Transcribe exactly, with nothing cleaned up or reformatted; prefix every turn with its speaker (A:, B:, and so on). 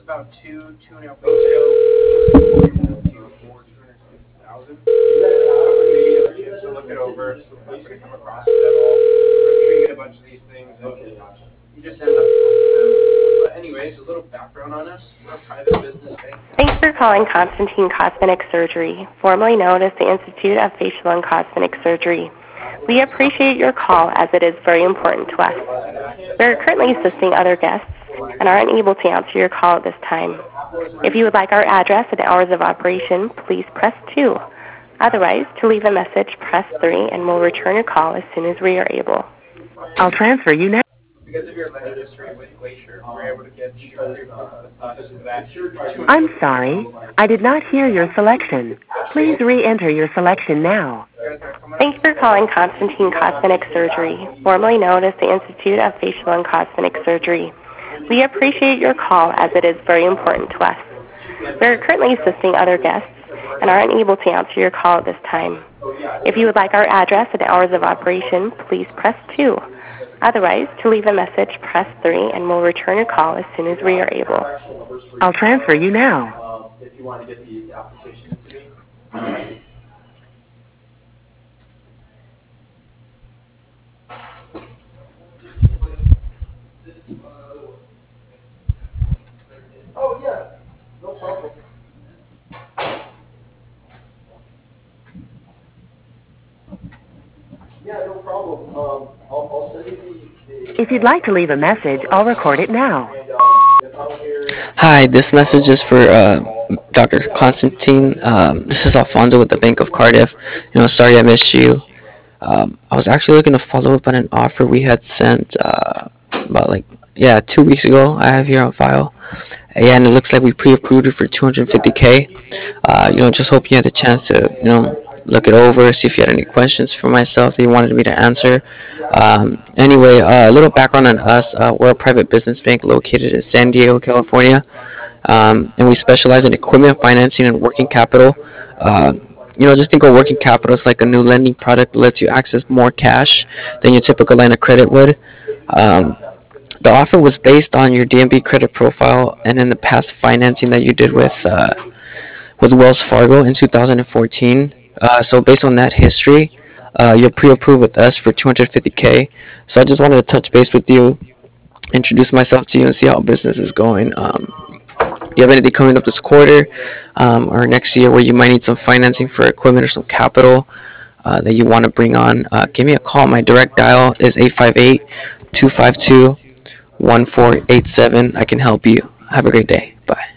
A: about two, two and a half weeks ago. For two hundred fifty thousand. Maybe you have a chance to look it over. Happen to come across it at all. I'm sure you get a bunch of these things, and you just end up. But anyways, a little background on us. We're a private business bank.
B: Thanks for calling Constantine Cosmetic Surgery, formerly known as the Institute of Facial and Cosmetic Surgery. We appreciate your call as it is very important to us. We are currently assisting other guests and are unable to answer your call at this time. If you would like our address and hours of operation, please press two. Otherwise, to leave a message, press three, and we'll return your call as soon as we are able. I'll transfer you now.
A: Because of your alleged history with Glacier, we're able to get you approved with us for that.
B: I'm sorry, I did not hear your selection. Please re-enter your selection now. Thanks for calling Constantine Cosmetic Surgery, formerly known as the Institute of Facial and Cosmetic Surgery. We appreciate your call as it is very important to us. We are currently assisting other guests and are unable to answer your call at this time. If you would like our address and hours of operation, please press two. Otherwise, to leave a message, press three, and we'll return your call as soon as we are able. I'll transfer you now.
C: If you want to get the application to me. Oh, yeah, no problem. Yeah, no problem. Um, I'll, I'll send you the, the...
B: If you'd like to leave a message, I'll record it now.
C: And, um, if I don't hear...
D: Hi, this message is for uh, Doctor Constantine. Um, this is Alfonso with the Bank of Cardiff. You know, sorry I missed you. Um, I was actually looking to follow up on an offer we had sent uh, about like, yeah, two weeks ago. I have here on file. Yeah, and it looks like we pre-approved it for two hundred fifty K. Uh, you know, just hope you had the chance to, you know, look it over, see if you had any questions for myself that you wanted me to answer. Um, anyway, uh, a little background on us. Uh, we're a private business bank located in San Diego, California, um, and we specialize in equipment financing and working capital. Uh, you know, just think of working capital as like a new lending product that lets you access more cash than your typical line of credit would. Um, the offer was based on your D M B credit profile and in the past financing that you did with uh, with Wells Fargo in two thousand fourteen. Uh, so based on that history, uh, you're pre-approved with us for two hundred fifty K. So I just wanted to touch base with you, introduce myself to you, and see how business is going. Um, you have anything coming up this quarter um, or next year where you might need some financing for equipment or some capital uh, that you want to bring on, uh, give me a call. My direct dial is eight five eight, two five two, one four eight seven. I can help you. Have a great day. Bye.